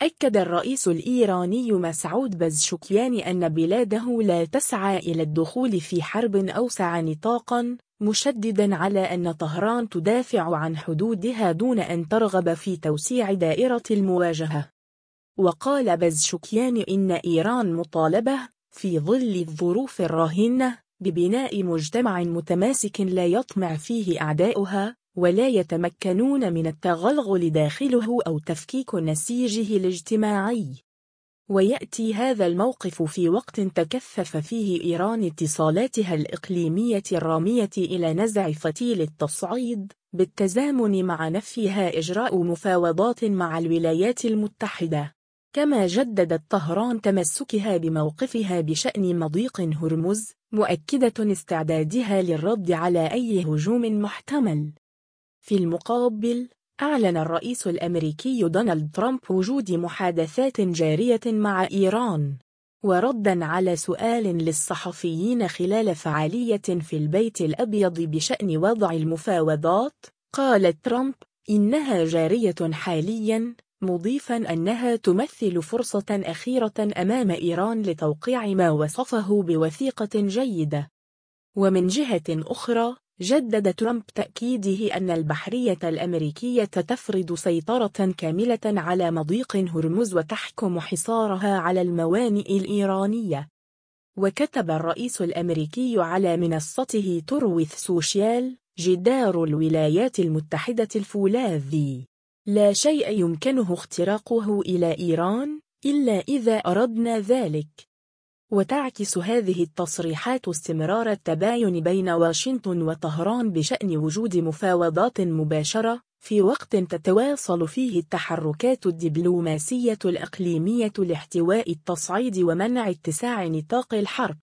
أكد الرئيس الإيراني مسعود بزشكيان أن بلاده لا تسعى إلى الدخول في حرب أوسع نطاقاً، مشدداً على أن طهران تدافع عن حدودها دون أن ترغب في توسيع دائرة المواجهة. وقال بزشكيان إن إيران مطالبة في ظل الظروف الراهنة ببناء مجتمع متماسك لا يطمع فيه أعداؤها ولا يتمكنون من التغلغل داخله أو تفكيك نسيجه الاجتماعي. ويأتي هذا الموقف في وقت تكثف فيه إيران اتصالاتها الإقليمية الرامية إلى نزع فتيل التصعيد، بالتزامن مع نفيها إجراء مفاوضات مع الولايات المتحدة. كما جددت طهران تمسكها بموقفها بشأن مضيق هرمز، مؤكدة استعدادها للرد على أي هجوم محتمل. في المقابل، أعلن الرئيس الأمريكي دونالد ترامب وجود محادثات جارية مع إيران. ورداً على سؤال للصحفيين خلال فعالية في البيت الأبيض بشأن وضع المفاوضات، قال ترامب: إنها جارية حالياً، مضيفاً أنها تمثل فرصة أخيرة أمام إيران لتوقيع ما وصفه بوثيقة جيدة. ومن جهة أخرى، جدد ترامب تأكيده أن البحرية الأمريكية تفرض سيطرة كاملة على مضيق هرمز وتحكم حصارها على الموانئ الإيرانية. وكتب الرئيس الأمريكي على منصته تروث سوشيال: جدار الولايات المتحدة الفولاذي لا شيء يمكنه اختراقه إلى إيران إلا إذا أردنا ذلك. وتعكس هذه التصريحات استمرار التباين بين واشنطن وطهران بشأن وجود مفاوضات مباشرة، في وقت تتواصل فيه التحركات الدبلوماسية الإقليمية لاحتواء التصعيد ومنع اتساع نطاق الحرب.